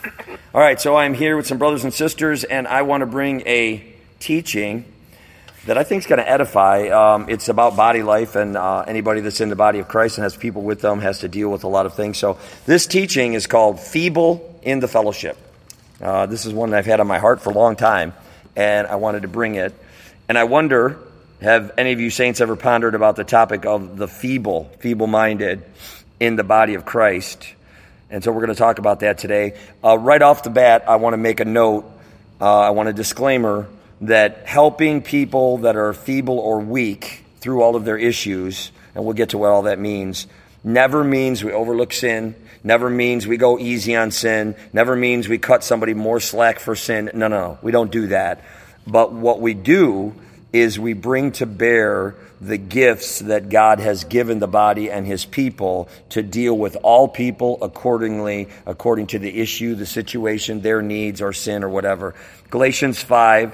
All right, so I'm here with some brothers and sisters, and I want to bring a teaching that I think is going to edify. It's about body life, and anybody that's in the body of Christ and has people with them has to deal with a lot of things. So this teaching is called Feeble in the Fellowship. This is one that I've had on my heart for a long time, and I wanted to bring it. And I wonder, have any of you saints ever pondered about the topic of the feeble-minded in the body of Christ? And so we're going to talk about that today. Right off the bat, I want to make a note. I want a disclaimer that helping people that are feeble or weak through all of their issues, and we'll get to what all that means, never means we overlook sin, never means we go easy on sin, never means we cut somebody more slack for sin. No, we don't do that. But what we do is we bring to bear the gifts that God has given the body and his people to deal with all people according to the issue, the situation, their needs, or sin, or whatever. Galatians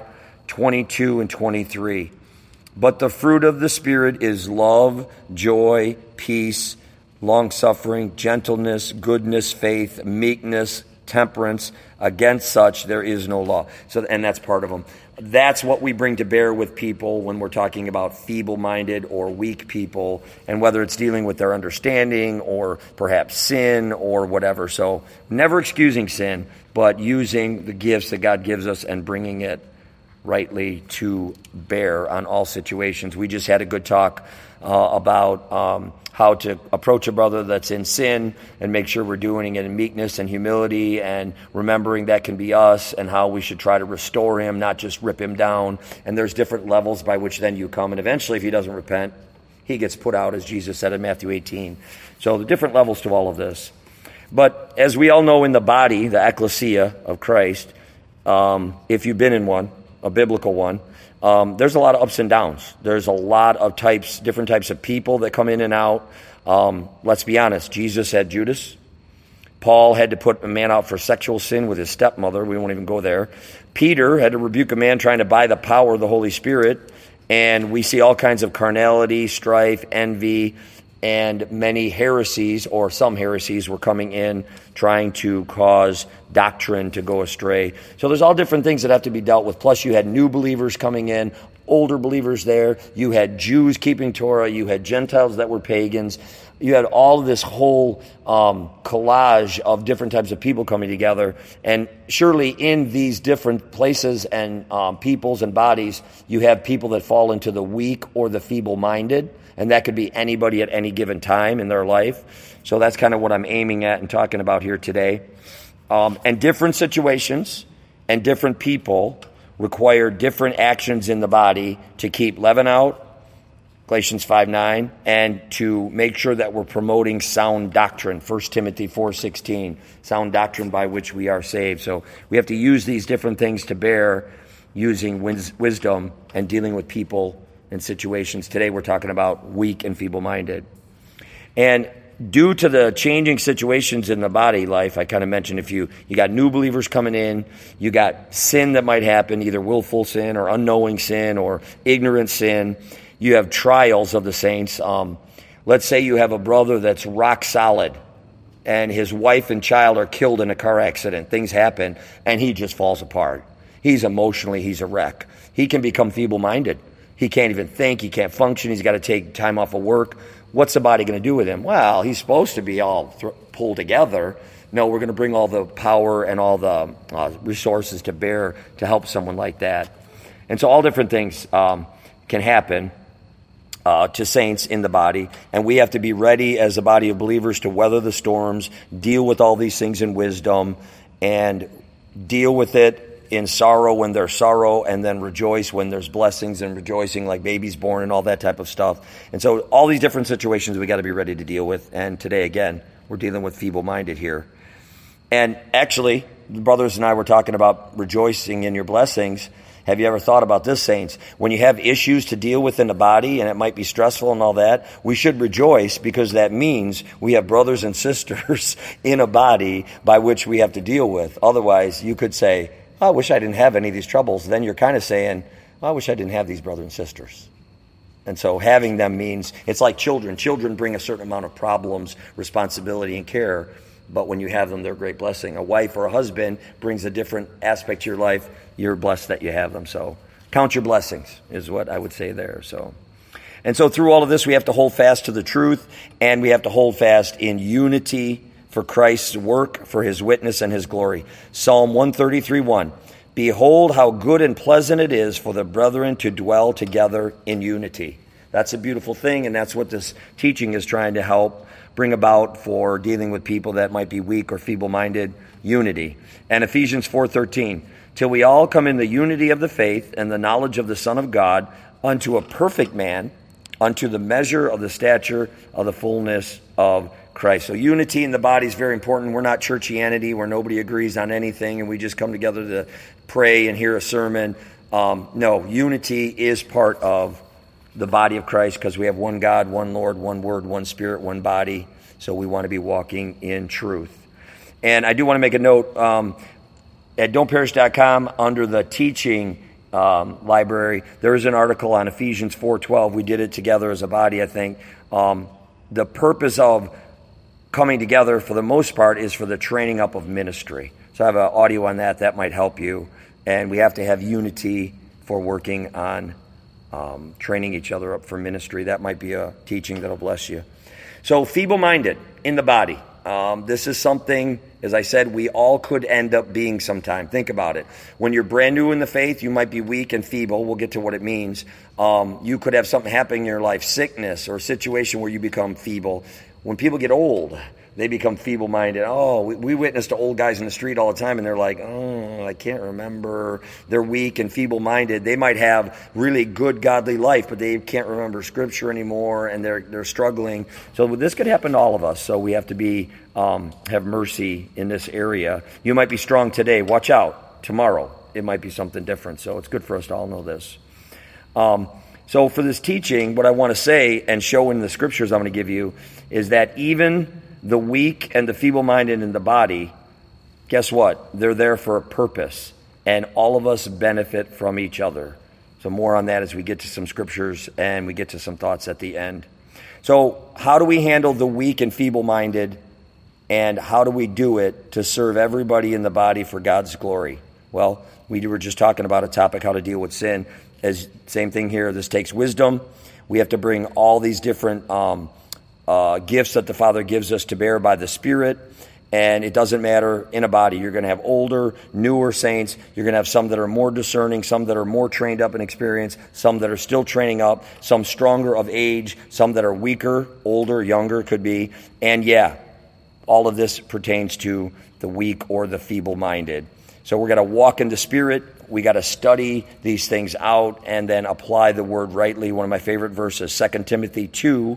5:22 and 23. But the fruit of the Spirit is love, joy, peace, long-suffering, gentleness, goodness, faith, meekness, temperance. Against such there is no law. And that's part of them. That's what we bring to bear with people when we're talking about feeble-minded or weak people, and whether it's dealing with their understanding or perhaps sin or whatever. So never excusing sin, but using the gifts that God gives us and bringing it rightly to bear on all situations. We just had a good talk about how to approach a brother that's in sin and make sure we're doing it in meekness and humility and remembering that can be us, and how we should try to restore him, not just rip him down. And there's different levels by which then you come. And eventually, if he doesn't repent, he gets put out, as Jesus said in Matthew 18. So the different levels to all of this. But as we all know, in the body, the ecclesia of Christ, if you've been in one, a biblical one, there's a lot of ups and downs. There's a lot of different types of people that come in and out. Let's be honest. Jesus had Judas. Paul had to put a man out for sexual sin with his stepmother. We won't even go there. Peter had to rebuke a man trying to buy the power of the Holy Spirit. And we see all kinds of carnality, strife, envy, and many heresies, or some heresies, were coming in trying to cause doctrine to go astray. So there's all different things that have to be dealt with. Plus you had new believers coming in, older believers there. You had Jews keeping Torah. You had Gentiles that were pagans. You had all this whole collage of different types of people coming together. And surely in these different places and peoples and bodies, you have people that fall into the weak or the feeble-minded. And that could be anybody at any given time in their life. So that's kind of what I'm aiming at and talking about here today. And different situations and different people require different actions in the body to keep leaven out, Galatians 5:9, and to make sure that we're promoting sound doctrine, 1 Timothy 4:16, sound doctrine by which we are saved. So we have to use these different things to bear, using wisdom and dealing with people and situations. Today we're talking about weak and feeble-minded. And due to the changing situations in the body life, I kind of mentioned if you got new believers coming in, you got sin that might happen, either willful sin or unknowing sin or ignorant sin. You have trials of the saints. Let's say you have a brother that's rock solid and his wife and child are killed in a car accident. Things happen and he just falls apart. He's a wreck. He can become feeble-minded. He can't even think. He can't function. He's got to take time off of work. What's the body going to do with him? Well, he's supposed to be all pulled together. No, we're going to bring all the power and all the resources to bear to help someone like that. And so all different things can happen to saints in the body. And we have to be ready as a body of believers to weather the storms, deal with all these things in wisdom, and deal with it in sorrow when there's sorrow, and then rejoice when there's blessings, and rejoicing like babies born and all that type of stuff. And so all these different situations we got to be ready to deal with. And today, again, we're dealing with feeble-minded here. And actually, the brothers and I were talking about rejoicing in your blessings. Have you ever thought about this, saints? When you have issues to deal with in the body, and it might be stressful and all that, we should rejoice, because that means we have brothers and sisters in a body by which we have to deal with. Otherwise, you could say, I wish I didn't have any of these troubles. Then you're kind of saying, I wish I didn't have these brothers and sisters. And so having them means, it's like children. Children bring a certain amount of problems, responsibility, and care. but when you have them, they're a great blessing. A wife or a husband brings a different aspect to your life. You're blessed that you have them. So count your blessings is what I would say there. And so through all of this, we have to hold fast to the truth, and we have to hold fast in unity for Christ's work, for his witness and his glory. Psalm 133:1. Behold how good and pleasant it is for the brethren to dwell together in unity. That's a beautiful thing, and that's what this teaching is trying to help bring about for dealing with people that might be weak or feeble-minded. Unity. And Ephesians 4:13. Till we all come in the unity of the faith and the knowledge of the Son of God, unto a perfect man, unto the measure of the stature of the fullness of Christ. So unity in the body is very important. We're not churchianity where nobody agrees on anything and we just come together to pray and hear a sermon. No, unity is part of the body of Christ because we have one God, one Lord, one Word, one Spirit, one body. So we want to be walking in truth. And I do want to make a note, at don'tperish.com under the teaching library, there is an article on Ephesians 4:12. We did it together as a body, I think. The purpose of coming together, for the most part, is for the training up of ministry. So I have an audio on that. That might help you. And we have to have unity for working on training each other up for ministry. That might be a teaching that'll bless you. So feeble-minded in the body. This is something, as I said, we all could end up being sometime. Think about it. When you're brand new in the faith, you might be weak and feeble. We'll get to what it means. You could have something happen in your life, sickness or a situation where you become feeble. When people get old, they become feeble-minded. Oh, we witness to old guys in the street all the time, and they're like, oh, I can't remember. They're weak and feeble-minded. They might have really good godly life, but they can't remember Scripture anymore, and they're struggling. So this could happen to all of us. So we have to be have mercy in this area. You might be strong today. Watch out. Tomorrow, it might be something different. So it's good for us to all know this. So for this teaching, what I want to say and show in the Scriptures I'm going to give you is that even the weak and the feeble-minded in the body, guess what? They're there for a purpose, and all of us benefit from each other. So more on that as we get to some Scriptures and we get to some thoughts at the end. So how do we handle the weak and feeble-minded, and how do we do it to serve everybody in the body for God's glory? Well, we were just talking about a topic, how to deal with sin. Same thing here. This takes wisdom. We have to bring all these different gifts that the Father gives us to bear by the Spirit. And it doesn't matter in a body. You're going to have older, newer saints. You're going to have some that are more discerning, some that are more trained up in experience, some that are still training up, some stronger of age, some that are weaker, older, younger could be. And yeah, all of this pertains to the weak or the feeble-minded. So we're going to walk in the Spirit. We got to study these things out and then apply the word rightly. One of my favorite verses, 2 Timothy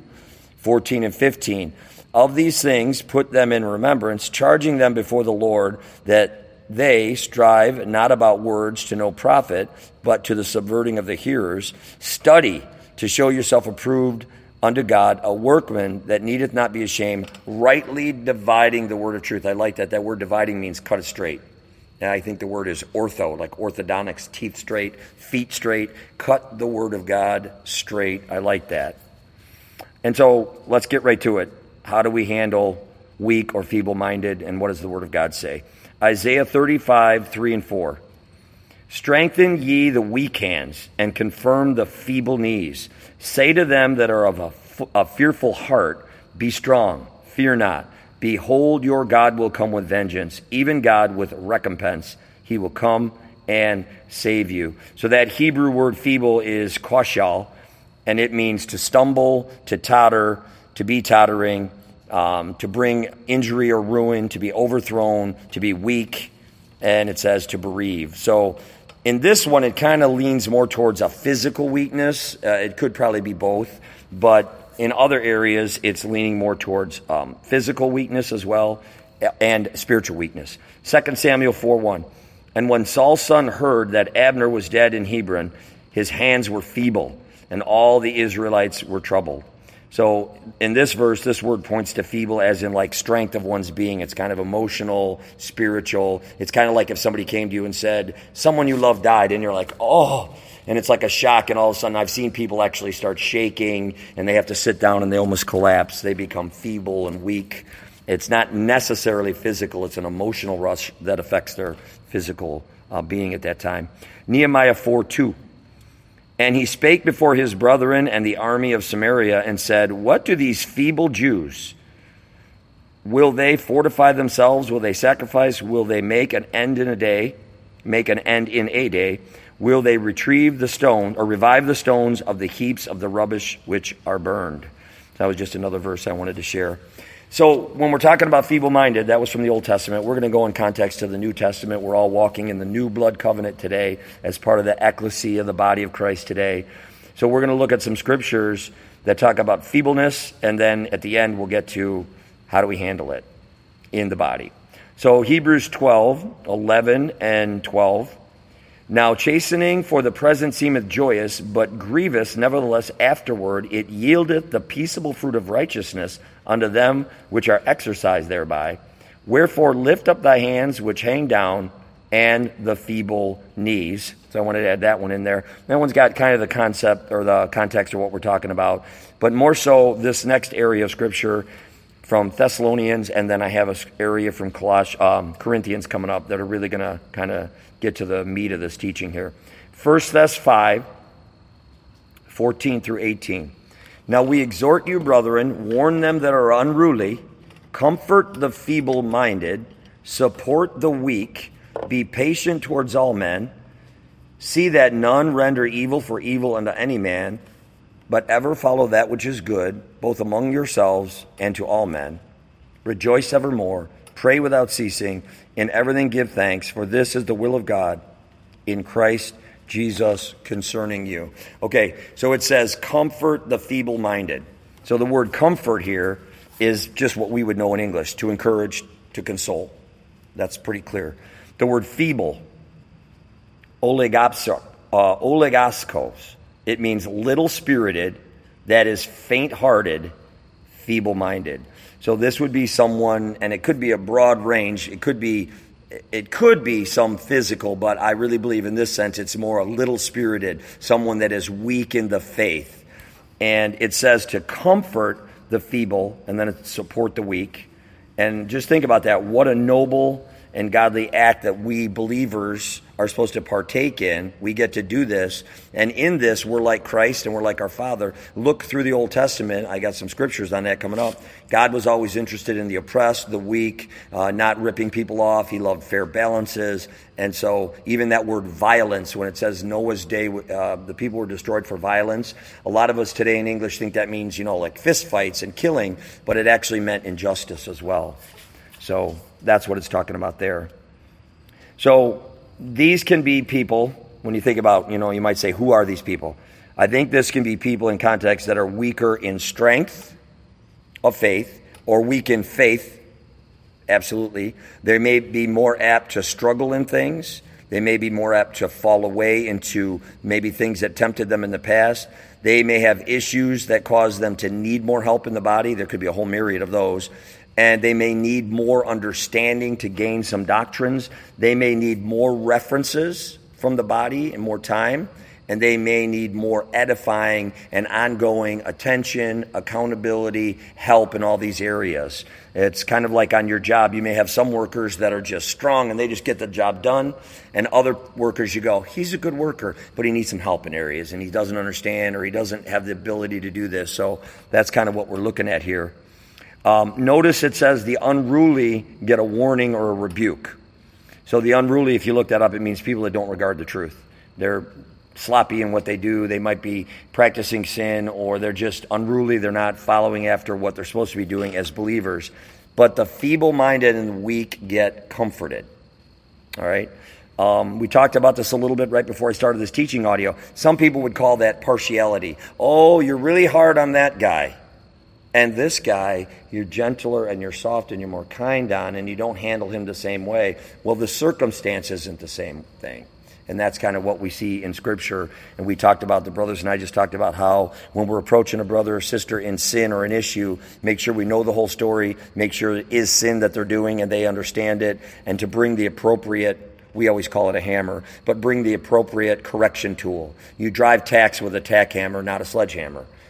2:14 and 15. Of these things, put them in remembrance, charging them before the Lord that they strive not about words to no profit, but to the subverting of the hearers. Study to show yourself approved unto God, a workman that needeth not be ashamed, rightly dividing the word of truth. I like that. That word dividing means cut it straight. And I think the word is ortho, like orthodontics, teeth straight, feet straight. Cut the word of God straight. I like that. And so let's get right to it. How do we handle weak or feeble-minded, and what does the word of God say? Isaiah 35:3 and 4. Strengthen ye the weak hands, and confirm the feeble knees. Say to them that are of a fearful heart, be strong, fear not. Behold, your God will come with vengeance, even God with recompense. He will come and save you. So that Hebrew word feeble is koshal, and it means to stumble, to totter, to be tottering, to bring injury or ruin, to be overthrown, to be weak, and it says to bereave. So in this one, it kind of leans more towards a physical weakness. It could probably be both, but in other areas, it's leaning more towards physical weakness as well and spiritual weakness. 2 Samuel 4:1. And when Saul's son heard that Abner was dead in Hebron, his hands were feeble, and all the Israelites were troubled. So in this verse, this word points to feeble as in like strength of one's being. It's kind of emotional, spiritual. It's kind of like if somebody came to you and said, someone you love died, and you're like, oh, and it's like a shock, and all of a sudden I've seen people actually start shaking, and they have to sit down and they almost collapse. They become feeble and weak. It's not necessarily physical. It's an emotional rush that affects their physical being at that time. Nehemiah 4:2. And he spake before his brethren and the army of Samaria and said, what do these feeble Jews? Will they fortify themselves? Will they sacrifice? Will they make an end in a day? Make an end in a day? Will they retrieve the stone or revive the stones of the heaps of the rubbish which are burned? That was just another verse I wanted to share. So when we're talking about feeble-minded, that was from the Old Testament. We're going to go in context to the New Testament. We're all walking in the new blood covenant today as part of the ecclesia, the body of Christ today. So we're going to look at some scriptures that talk about feebleness, and then at the end we'll get to how do we handle it in the body. So Hebrews 12:11 and 12. Now chastening for the present seemeth joyous, but grievous, nevertheless afterward it yieldeth the peaceable fruit of righteousness unto them which are exercised thereby. Wherefore lift up thy hands which hang down, and the feeble knees. So I wanted to add that one in there. That one's got kind of the concept or the context of what we're talking about, but more so this next area of Scripture from Thessalonians, and then I have an area from Corinthians coming up that are really going to kind of get to the meat of this teaching here. 1 Thess 5:14 through 18. Now we exhort you, brethren, warn them that are unruly, comfort the feeble-minded, support the weak, be patient towards all men, see that none render evil for evil unto any man, but ever follow that which is good, both among yourselves and to all men. Rejoice evermore, pray without ceasing, in everything give thanks, for this is the will of God in Christ Jesus concerning you. Okay, so it says, comfort the feeble-minded. So the word comfort here is just what we would know in English, to encourage, to console. That's pretty clear. The word feeble, oligaskos, it means little-spirited, that is faint-hearted, feeble-minded. So this would be someone, and it could be a broad range. It could be some physical, but I really believe in this sense it's more a little-spirited, someone that is weak in the faith. And it says to comfort the feeble, and then support the weak. And just think about that. What a noble and godly act that we believers are supposed to partake in. We get to do this. And in this, we're like Christ and we're like our Father. Look through the Old Testament. I got some scriptures on that coming up. God was always interested in the oppressed, the weak, not ripping people off. He loved fair balances. And so even that word violence, when it says Noah's day, the people were destroyed for violence. A lot of us today in English think that means, like fist fights and killing, but it actually meant injustice as well. So that's what it's talking about there. So these can be people, when you think about, you might say, who are these people? I think this can be people in context that are weaker in strength of faith or weak in faith. Absolutely. They may be more apt to struggle in things. They may be more apt to fall away into maybe things that tempted them in the past. They may have issues that cause them to need more help in the body. There could be a whole myriad of those. And they may need more understanding to gain some doctrines. They may need more references from the body and more time. And they may need more edifying and ongoing attention, accountability, help in all these areas. It's kind of like on your job. You may have some workers that are just strong and they just get the job done. And other workers, you go, he's a good worker, but he needs some help in areas. And he doesn't understand or he doesn't have the ability to do this. So that's kind of what we're looking at here. Notice it says the unruly get a warning or a rebuke. So the unruly, if you look that up, it means people that don't regard the truth. They're sloppy in what they do. They might be practicing sin, or they're just unruly. They're not following after what they're supposed to be doing as believers. But the feeble-minded and the weak get comforted. All right? We talked about this a little bit right before I started this teaching audio. Some people would call that partiality. Oh, you're really hard on that guy. And this guy, you're gentler and you're soft and you're more kind on, and you don't handle him the same way. Well, the circumstance isn't the same thing. And that's kind of what we see in Scripture. And we talked about, the brothers and I just talked about how when we're approaching a brother or sister in sin or an issue, make sure we know the whole story, make sure it is sin that they're doing and they understand it, and to bring the appropriate, we always call it a hammer, but bring the appropriate correction tool. You drive tacks with a tack hammer, not a sledgehammer.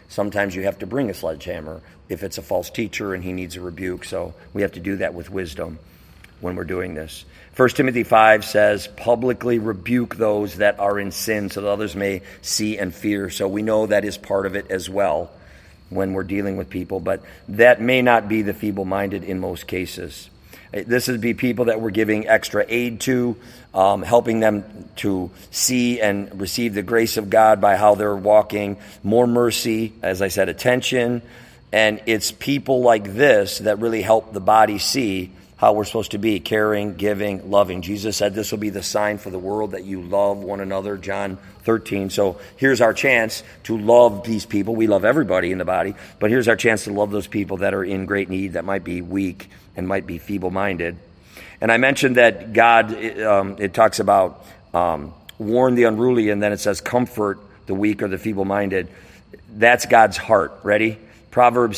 Sometimes you have to bring a sledgehammer if it's a false teacher and he needs a rebuke. So we have to do that with wisdom when we're doing this. 1 Timothy 5 says, publicly rebuke those that are in sin so that others may see and fear. So we know that is part of it as well when we're dealing with people, but that may not be the feeble-minded in most cases. This would be people that we're giving extra aid to, helping them to see and receive the grace of God by how they're walking, more mercy, as I said, attention, and it's people like this that really help the body see how we're supposed to be, caring, giving, loving. Jesus said this will be the sign for the world that you love one another, John 13. So here's our chance to love these people. We love everybody in the body, but here's our chance to love those people that are in great need, that might be weak and might be feeble-minded. And I mentioned that God, it talks about warn the unruly, and then it says comfort the weak or the feeble-minded. That's God's heart. Ready? Proverbs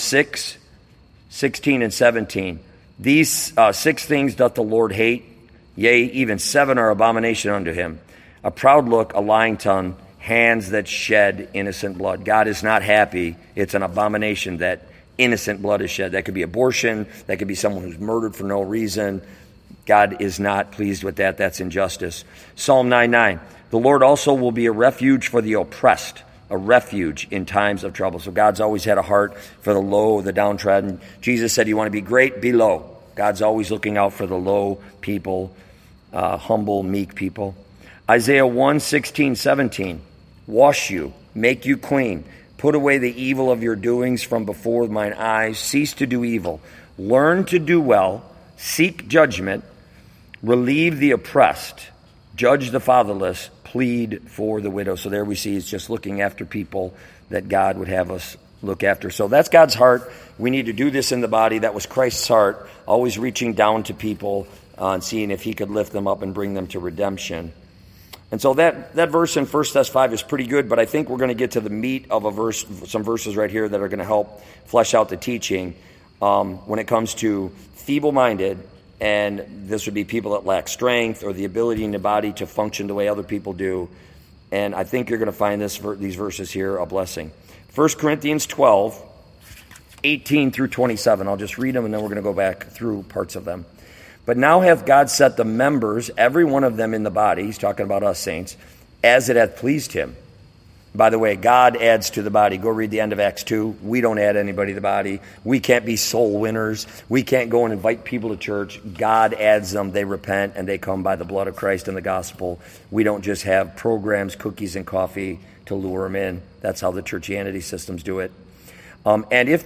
6:16 and 17. These 6 things doth the Lord hate, yea, even 7 are abomination unto him. A proud look, a lying tongue, hands that shed innocent blood. God is not happy. It's an abomination that innocent blood is shed. That could be abortion. That could be someone who's murdered for no reason. God is not pleased with that. That's injustice. Psalm 9:9. The Lord also will be a refuge for the oppressed, a refuge in times of trouble. So God's always had a heart for the low, the downtrodden. Jesus said, you want to be great, be low. God's always looking out for the low people, humble, meek people. Isaiah 1:16, 17. Wash you, make you clean. Put away the evil of your doings from before mine eyes. Cease to do evil. Learn to do well. Seek judgment. Relieve the oppressed. Judge the fatherless. Plead for the widow. So there we see it's just looking after people that God would have us look after. So that's God's heart. We need to do this in the body. That was Christ's heart, always reaching down to people and seeing if he could lift them up and bring them to redemption. And so that verse in 1 Thess 5 is pretty good, but I think we're going to get to the meat of a verse, some verses right here that are going to help flesh out the teaching when it comes to feeble-minded, and this would be people that lack strength or the ability in the body to function the way other people do. And I think you're going to find these verses here a blessing. 1 Corinthians 12, 18 through 27. I'll just read them, and then we're going to go back through parts of them. But now hath God set the members, every one of them in the body, he's talking about us saints, as it hath pleased him. By the way, God adds to the body. Go read the end of Acts 2. We don't add anybody to the body. We can't be soul winners. We can't go and invite people to church. God adds them. They repent, and they come by the blood of Christ and the gospel. We don't just have programs, cookies, and coffee to lure them in. That's how the churchianity systems do it. And if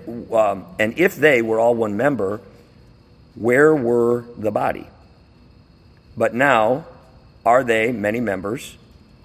they were all one member, where were the body? But now are they many members,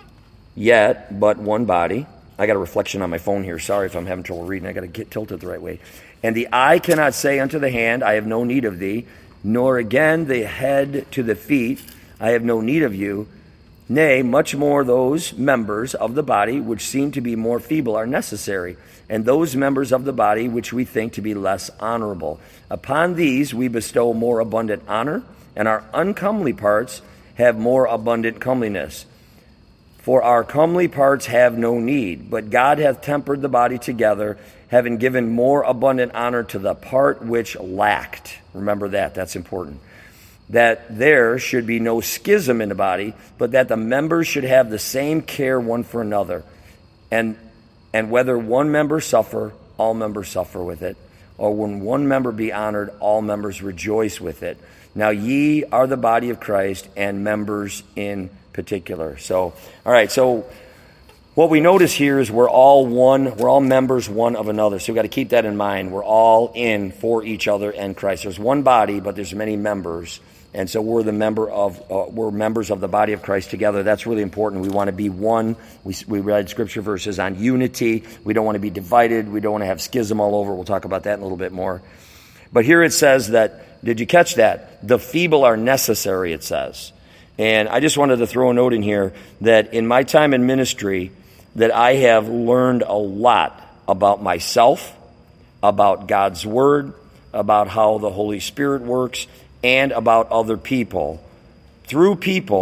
yet but one body. I got a reflection on my phone here. Sorry if I'm having trouble reading. I got to get tilted the right way. And the eye cannot say unto the hand, I have no need of thee, nor again the head to the feet, I have no need of you. Nay, much more those members of the body which seem to be more feeble are necessary, and those members of the body which we think to be less honorable. Upon these we bestow more abundant honor, and our uncomely parts have more abundant comeliness. For our comely parts have no need, but God hath tempered the body together, having given more abundant honor to the part which lacked. Remember that, that's important. That there should be no schism in the body, but that the members should have the same care one for another. And whether one member suffer, all members suffer with it. Or when one member be honored, all members rejoice with it. Now ye are the body of Christ, and members in particular. So, all right, so what we notice here is we're all members one of another. So we've got to keep that in mind. We're all in for each other and Christ. There's one body, but there's many members. And so we're members of the body of Christ together. That's really important. We want to be one. We read scripture verses on unity. We don't want to be divided. We don't want to have schism all over. We'll talk about that in a little bit more. But here it says that, did you catch that? The feeble are necessary, it says. And I just wanted to throw a note in here that in my time in ministry, that I have learned a lot about myself, about God's Word, about how the Holy Spirit works, and about other people, through people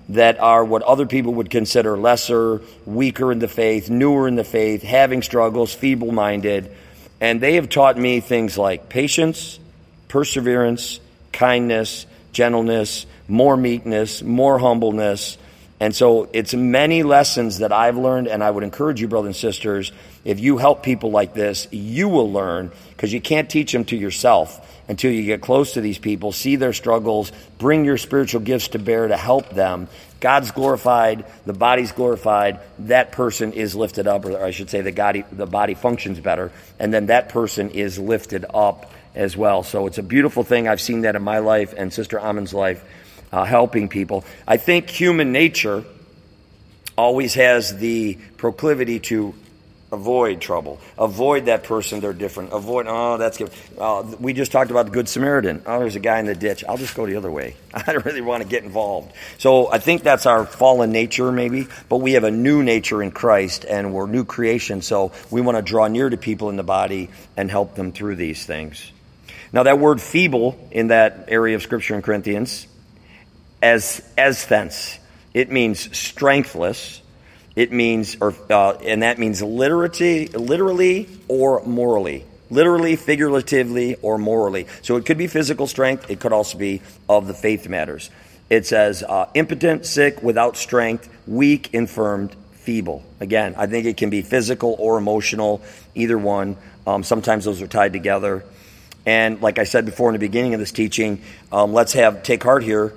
that are what other people would consider lesser, weaker in the faith, newer in the faith, having struggles, feeble-minded. And they have taught me things like patience, perseverance, kindness, gentleness, more meekness, more humbleness. And so it's many lessons that I've learned, and I would encourage you, brothers and sisters, if you help people like this, you will learn, because you can't teach them to yourself until you get close to these people, see their struggles, bring your spiritual gifts to bear to help them. God's glorified, the body's glorified, that person is lifted up, or I should say the body functions better, and then that person is lifted up as well. So it's a beautiful thing. I've seen that in my life and Sister Amon's life, helping people. I think human nature always has the proclivity to avoid trouble. Avoid that person, they're different. Avoid, that's good. We just talked about the Good Samaritan. There's a guy in the ditch. I'll just go the other way. I don't really want to get involved. So I think that's our fallen nature maybe, but we have a new nature in Christ, and we're new creation, so we want to draw near to people in the body and help them through these things. Now that word feeble in that area of Scripture in Corinthians, as thence, it means strengthless. It means, and that means literally or morally. Literally, figuratively, or morally. So it could be physical strength. It could also be of the faith matters. It says impotent, sick, without strength, weak, infirmed, feeble. Again, I think it can be physical or emotional, either one. Sometimes those are tied together. And like I said before in the beginning of this teaching, let's take heart here.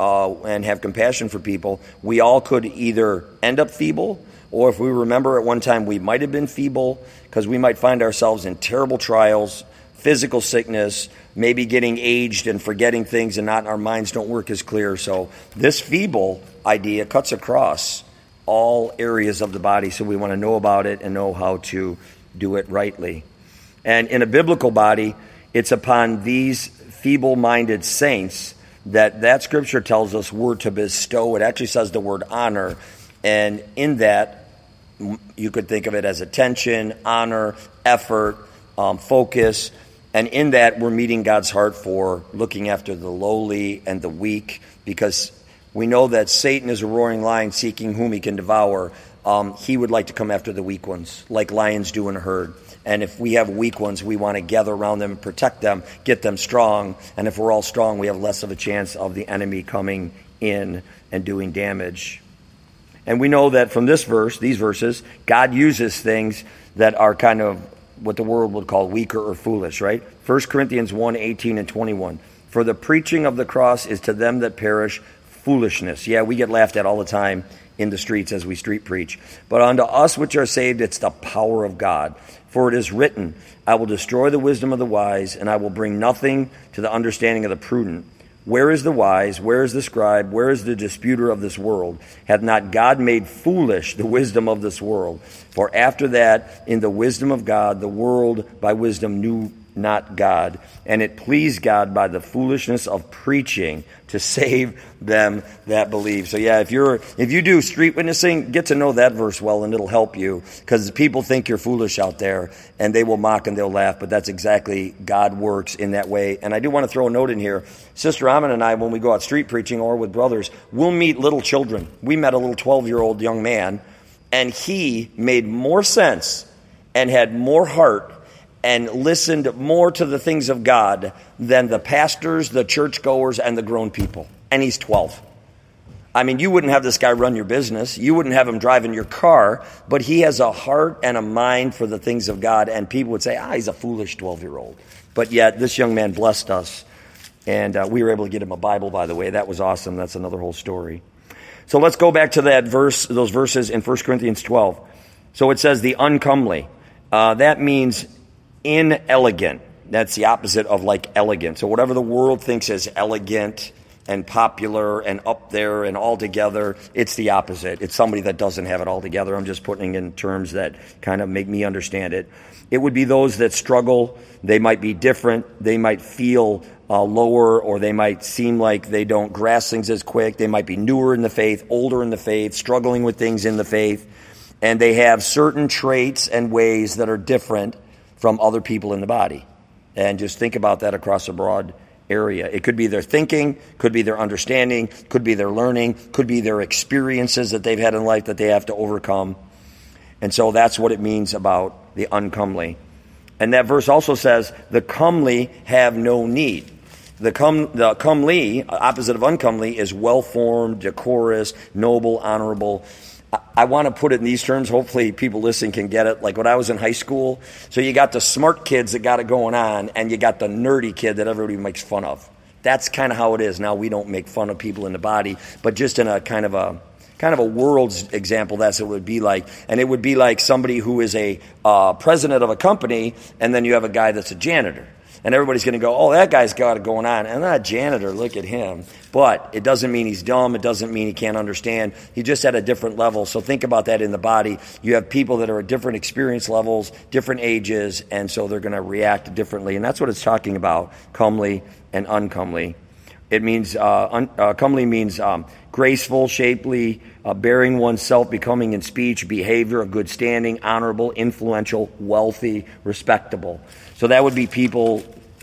And have compassion for people. We all could either end up feeble, or if we remember at one time we might have been feeble, because we might find ourselves in terrible trials, physical sickness, maybe getting aged and forgetting things, and our minds don't work as clear. So this feeble idea cuts across all areas of the body, so we want to know about it and know how to do it rightly. And in a biblical body, it's upon these feeble-minded saints that Scripture tells us we're to bestow. It actually says the word honor, and in that you could think of it as attention, honor, effort, focus, and in that we're meeting God's heart for looking after the lowly and the weak, because we know that Satan is a roaring lion seeking whom he can devour. He would like to come after the weak ones, like lions do in a herd. And if we have weak ones, we want to gather around them, protect them, get them strong. And if we're all strong, we have less of a chance of the enemy coming in and doing damage. And we know that from these verses, God uses things that are kind of what the world would call weaker or foolish, right? 1 Corinthians 1:18 and 21. For the preaching of the cross is to them that perish foolishness. Yeah, we get laughed at all the time in the streets as we street preach. But unto us which are saved, it's the power of God. For it is written, I will destroy the wisdom of the wise, and I will bring nothing to the understanding of the prudent. Where is the wise? Where is the scribe? Where is the disputer of this world? Hath not God made foolish the wisdom of this world? For after that, in the wisdom of God, the world by wisdom knew not God, and it pleased God by the foolishness of preaching to save them that believe. So yeah, if you do street witnessing, get to know that verse well, and it'll help you, because people think you're foolish out there, and they will mock and they'll laugh, but that's exactly, God works in that way. And I do want to throw a note in here. Sister Amon and I, when we go out street preaching or with brothers, we'll meet little children. We met a little 12-year-old young man, and he made more sense and had more heart and listened more to the things of God than the pastors, the churchgoers, and the grown people. And he's 12. I mean, you wouldn't have this guy run your business. You wouldn't have him driving your car. But he has a heart and a mind for the things of God. And people would say, he's a foolish 12-year-old. But yet, this young man blessed us. And we were able to get him a Bible, by the way. That was awesome. That's another whole story. So let's go back to those verses in 1 Corinthians 12. So it says the uncomely. That means inelegant. That's the opposite of like elegant. So whatever the world thinks is elegant and popular and up there and all together, it's the opposite. It's somebody that doesn't have it all together. I'm just putting in terms that kind of make me understand it. It would be those that struggle. They might be different. They might feel lower, or they might seem like they don't grasp things as quick. They might be newer in the faith, older in the faith, struggling with things in the faith. And they have certain traits and ways that are different from other people in the body. And just think about that across a broad area. It could be their thinking, could be their understanding, could be their learning, could be their experiences that they've had in life that they have to overcome. And so that's what it means about the uncomely. And that verse also says, the comely have no need. The comely, opposite of uncomely, is well-formed, decorous, noble, honorable. I want to put it in these terms. Hopefully people listening can get it. Like when I was in high school, so you got the smart kids that got it going on, and you got the nerdy kid that everybody makes fun of. That's kind of how it is. Now we don't make fun of people in the body, but just in a kind of a world's example, that's what it would be like. And it would be like somebody who is a president of a company, and then you have a guy that's a janitor. And everybody's going to go, oh, that guy's got it going on. And that janitor, look at him. But it doesn't mean he's dumb. It doesn't mean he can't understand. He just at a different level. So think about that in the body. You have people that are at different experience levels, different ages, and so they're going to react differently. And that's what it's talking about, comely and uncomely. It means, comely means graceful, shapely, bearing oneself, becoming in speech, behavior, of good standing, honorable, influential, wealthy, respectable. So that would be people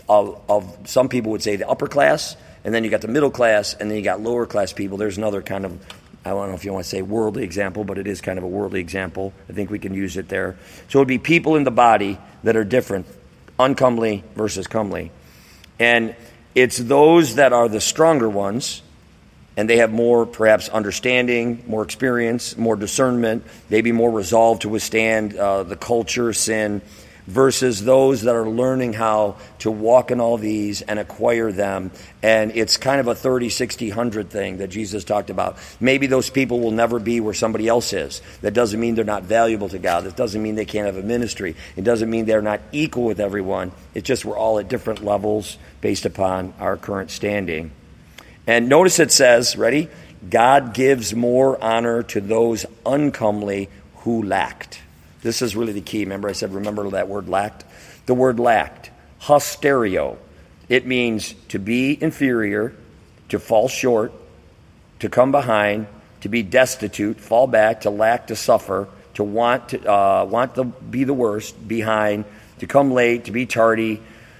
of some people would say the upper class, and then you got the middle class, and then you got lower class people. There's another kind of, I don't know if you want to say worldly example, but it is kind of a worldly example. I think we can use it there. So it would be people in the body that are different, uncomely versus comely. And it's those that are the stronger ones, and they have more perhaps understanding, more experience, more discernment, maybe more resolve to withstand the culture, sin, versus those that are learning how to walk in all these and acquire them. And it's kind of a 30, 60, 100 thing that Jesus talked about. Maybe those people will never be where somebody else is. That doesn't mean they're not valuable to God. That doesn't mean they can't have a ministry. It doesn't mean they're not equal with everyone. It's just we're all at different levels based upon our current standing. And notice it says, ready? God gives more honor to those uncomely who lacked. This is really the key. Remember I said, remember that word lacked? The word lacked, hysterio. It means to be inferior, to fall short, to come behind, to be destitute, fall back, to lack, to suffer, to want to be the worst, behind, to come late, to be tardy,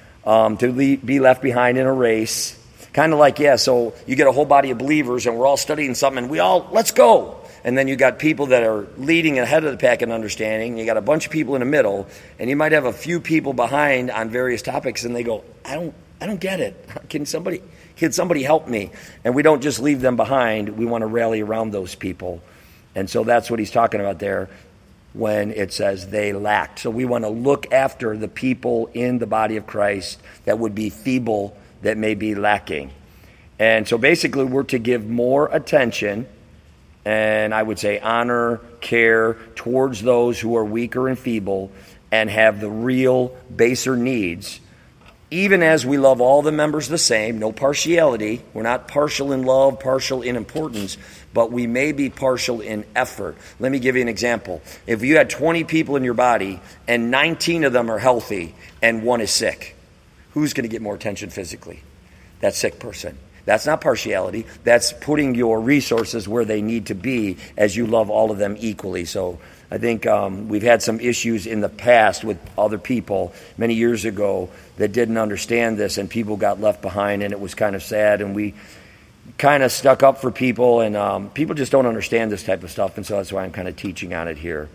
to be left behind in a race. Kind of like, so you get a whole body of believers and we're all studying something and we all, let's go. And then you got people that are leading ahead of the pack in understanding. You got a bunch of people in the middle, and you might have a few people behind on various topics, and they go, I don't get it. Can somebody help me? And we don't just leave them behind. We want to rally around those people. And so that's what he's talking about there when it says they lacked. So we want to look after the people in the body of Christ that would be feeble, that may be lacking. And so basically we're to give more attention and I would say honor, care towards those who are weaker and feeble and have the real baser needs, even as we love all the members the same, no partiality. We're not partial in love, partial in importance, but we may be partial in effort. Let me give you an example. If you had 20 people in your body and 19 of them are healthy and one is sick, who's going to get more attention physically? That sick person. That's not partiality. That's putting your resources where they need to be as you love all of them equally. So I think we've had some issues in the past with other people many years ago that didn't understand this, and people got left behind, and it was kind of sad. And we kind of stuck up for people, and people just don't understand this type of stuff, and so that's why I'm kind of teaching on it here.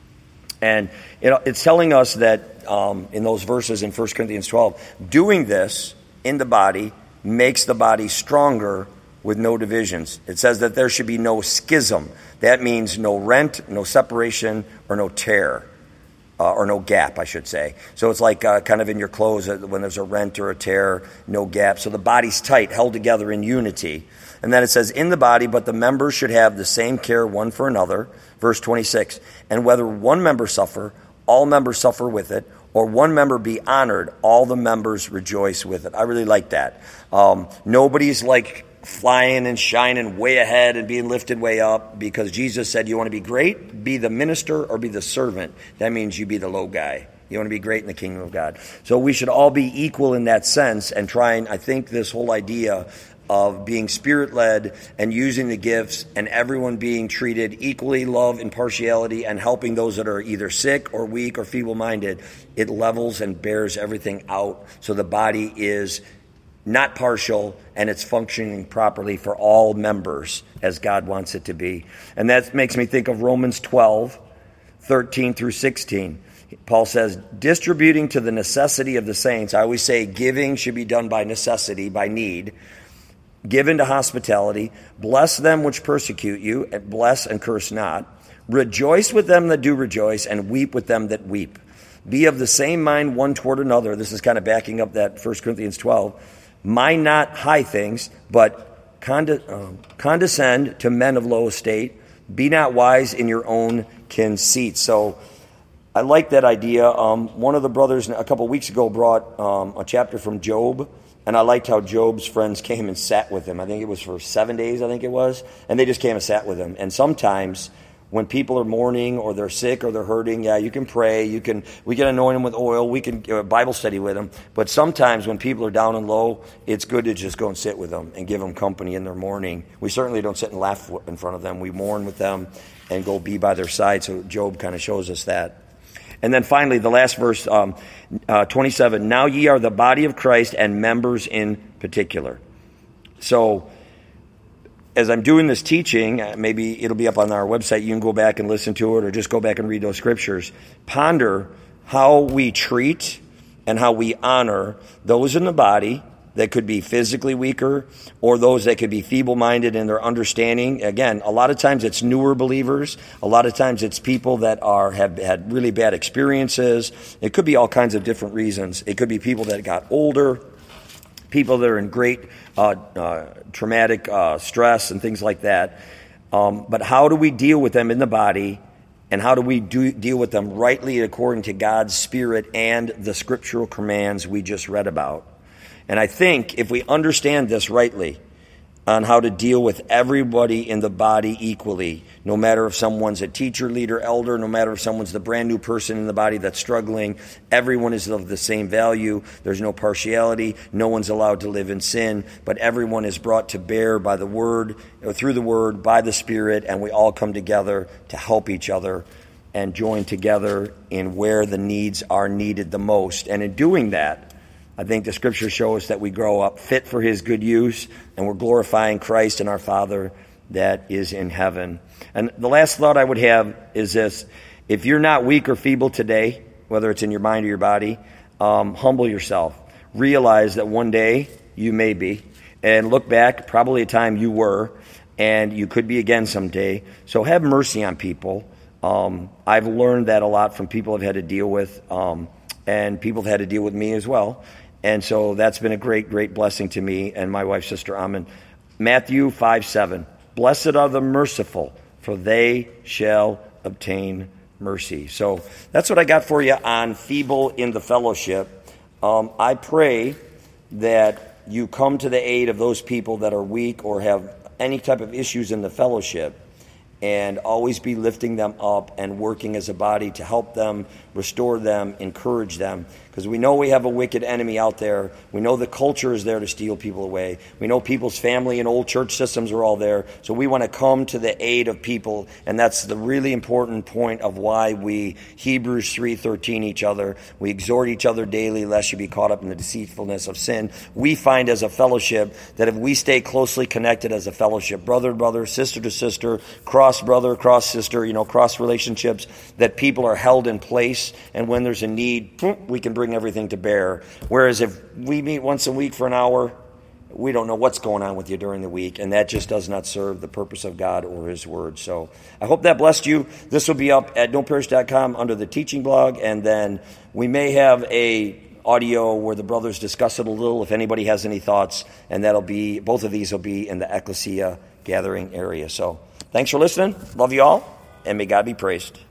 And it's telling us that in those verses in 1 Corinthians 12, doing this in the body makes the body stronger with no divisions. It says that there should be no schism. That means no rent, no separation, or no tear, or no gap, I should say. So it's like kind of in your clothes when there's a rent or a tear, no gap. So the body's tight, held together in unity. And then it says, in the body, but the members should have the same care one for another. Verse 26, and whether one member suffer, all members suffer with it, or one member be honored, all the members rejoice with it. I really like that. Nobody's like flying and shining way ahead and being lifted way up, because Jesus said, you want to be great? Be the minister or be the servant. That means you be the low guy. You want to be great in the kingdom of God. So we should all be equal in that sense, and trying, I think this whole idea of being spirit-led and using the gifts and everyone being treated equally, love, impartiality, and helping those that are either sick or weak or feeble-minded, it levels and bears everything out so the body is not partial, and it's functioning properly for all members as God wants it to be. And that makes me think of Romans 12, 13 through 16. Paul says, distributing to the necessity of the saints. I always say giving should be done by necessity, by need. Give into hospitality. Bless them which persecute you, and bless and curse not. Rejoice with them that do rejoice, and weep with them that weep. Be of the same mind one toward another. This is kind of backing up that 1 Corinthians 12. Mind not high things, but condescend to men of low estate. Be not wise in your own conceit. So I like that idea. One of the brothers a couple weeks ago brought a chapter from Job, and I liked how Job's friends came and sat with him. I think it was for 7 days, and they just came and sat with him. And sometimes when people are mourning or they're sick or they're hurting, you can pray, we can anoint them with oil, we can Bible study with them. But sometimes when people are down and low, it's good to just go and sit with them and give them company in their mourning. We certainly don't sit and laugh in front of them. We mourn with them and go be by their side. So Job kind of shows us that. And then finally, the last verse, 27, now ye are the body of Christ and members in particular. So as I'm doing this teaching, maybe it'll be up on our website. You can go back and listen to it or just go back and read those scriptures. Ponder how we treat and how we honor those in the body that could be physically weaker or those that could be feeble-minded in their understanding. Again, a lot of times it's newer believers. A lot of times it's people that have had really bad experiences. It could be all kinds of different reasons. It could be people that got older, people that are in great traumatic stress and things like that. But how do we deal with them in the body, and how do we deal with them rightly according to God's Spirit and the scriptural commands we just read about? And I think if we understand this rightly on how to deal with everybody in the body equally, no matter if someone's a teacher, leader, elder, no matter if someone's the brand new person in the body that's struggling, everyone is of the same value. There's no partiality. No one's allowed to live in sin, but everyone is brought to bear by the Word, or through the Word, by the Spirit, and we all come together to help each other and join together in where the needs are needed the most. And in doing that, I think the scriptures show us that we grow up fit for his good use, and we're glorifying Christ and our Father that is in heaven. And the last thought I would have is this. If you're not weak or feeble today, whether it's in your mind or your body, humble yourself. Realize that one day you may be. And look back, probably a time you were, and you could be again someday. So have mercy on people. I've learned that a lot from people I've had to deal with, and people have had to deal with me as well. And so that's been a great, great blessing to me and my wife, Sister Amen. Matthew 5:7. Blessed are the merciful, for they shall obtain mercy. So that's what I got for you on feeble in the fellowship. I pray that you come to the aid of those people that are weak or have any type of issues in the fellowship, and always be lifting them up and working as a body to help them, restore them, encourage them. Because we know we have a wicked enemy out there. We know the culture is there to steal people away. We know people's family and old church systems are all there. So we want to come to the aid of people. And that's the really important point of why we, Hebrews 3:13 each other. We exhort each other daily lest you be caught up in the deceitfulness of sin. We find as a fellowship that if we stay closely connected as a fellowship, brother to brother, sister to sister, cross brother, cross sister, cross relationships, that people are held in place. And when there's a need, we can bring everything to bear. Whereas if we meet once a week for an hour, we don't know what's going on with you during the week, and that just does not serve the purpose of God or His Word. So I hope that blessed you. This will be up at knowparish.com under the teaching blog, and then we may have a audio where the brothers discuss it a little if anybody has any thoughts, and both of these will be in the Ecclesia gathering area. So thanks for listening. Love you all, and may God be praised.